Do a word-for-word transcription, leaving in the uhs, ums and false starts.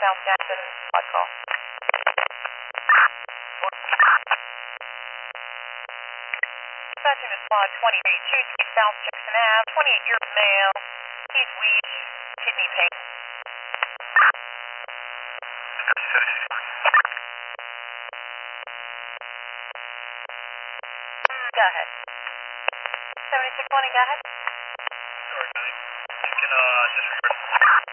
South Jackson, odd call. Dispatching to squad twenty-eight, two three South Jackson Ave, twenty-eight year male, he's weak, kidney pain. Go ahead. seventy-six twenty, go ahead. Sorry, Johnny. You can, uh, disregard.